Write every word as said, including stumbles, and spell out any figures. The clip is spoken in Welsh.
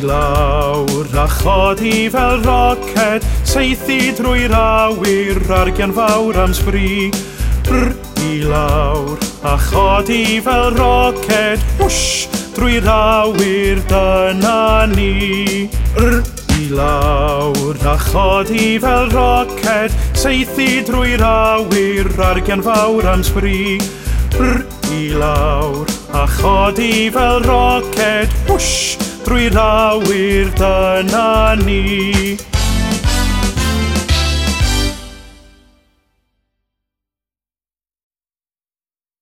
lawr a chodi fel roced, seithi drwy'r awyr ar gian fawr am sbri. Brr i lawr a chodi fel roced, whoosh, drwy'r awyr dyna ni. Brr i lawr a chodi fel roced, seithi drwy'r awyr ar gian fawr am sbri. Brr i lawr a chodi fel roced, whoosh, drwy'r awyr dyna ni.